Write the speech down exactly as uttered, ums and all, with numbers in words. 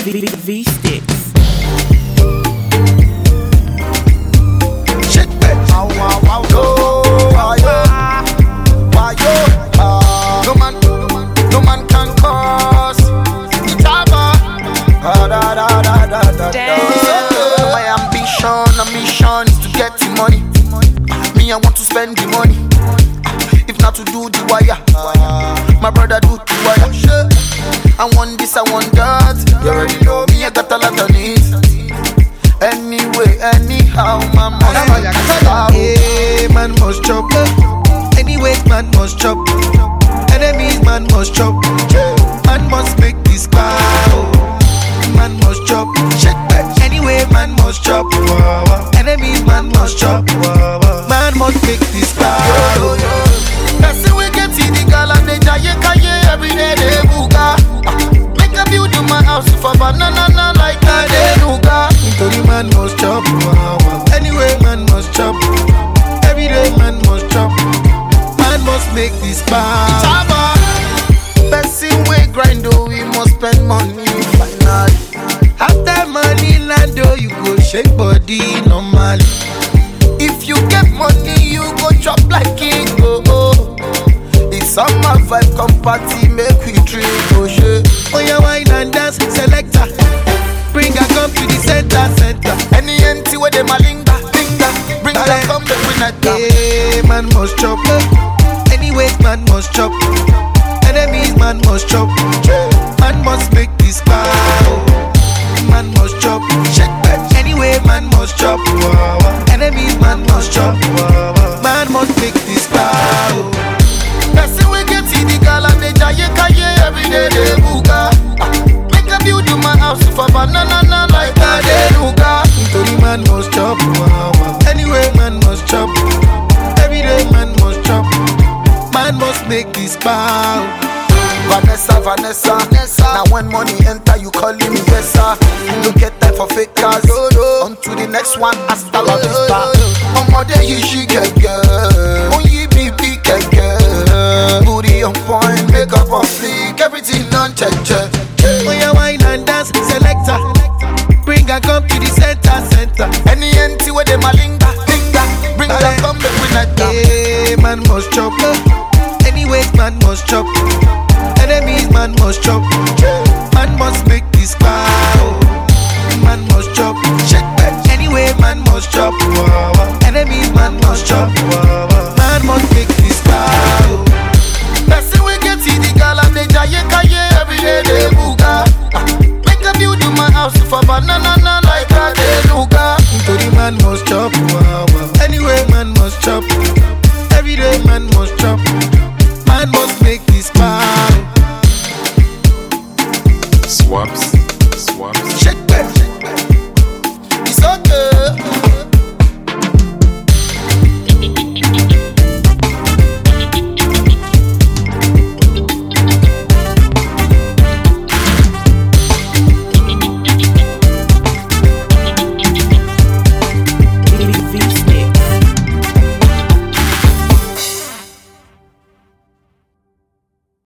V-Sticks. Shit, bitch. Wow, wow, wow. No, why yo? Why yo? Uh, no man, no man can cause Itaba. Ah, da, da, da, da, da, da. My ambition, a mission is to get the money. Me, I want to spend the money. If not to do the wire, my brother do the wire. I want this, I want that. You already know me, I got a lot of needs. Anyway, anyhow, my money. Hey, man must chop. Anyways, man must chop. Enemies, man must chop. Man must make this power. Man must chop. Anyway, man must chop. Enemies, man must chop. Man must make this power. That's we get to the girl and they jaye kaye every day they buga. Make a build in my house for banana like a denuga. Nítorí man must chop. Anyway, man must chop. Every day man must chop. Man must make this power. Taba, person we grind oh we must spend money finally. After money land oh you go shake body normally. If you get money you go chop like king oh oh. It's summer vibe come party make we drink oh shit. Oh yeah wine and dance selector. Bring her come to the center center. Any empty where they malinga linga. Bring her come make we not down. Hey man must chop. Anyways man must chop. Enemies man must chop. Man must make this power. Man must chop. Anyway man must chop. Enemies man must chop. Man must make this power. Person we get to the girl and they jaye kaye every day they buga. Make a build in my house for banana like a denuga. Nítorí man must chop. Anyway man must chop. Every day man must chop. Man must make this power. Vanessa, Vanessa, Vanessa. Now when money enter, you calling me yes sir. No get time for fake cars. On to the next one, hasta la vista. Ọmọdé yìí ṣì gẹ́gẹ́. Oyin bí bí kẹ̀kẹ́. Booty on point, make up on fleek, everything on check check. Oh yeah, wine and dance selector. Bring her come to the center center. Any empty where they malinga linga. Bring her come make we not down. Hey, man must chop. Anyways, man must chop. Enemies, man must chop.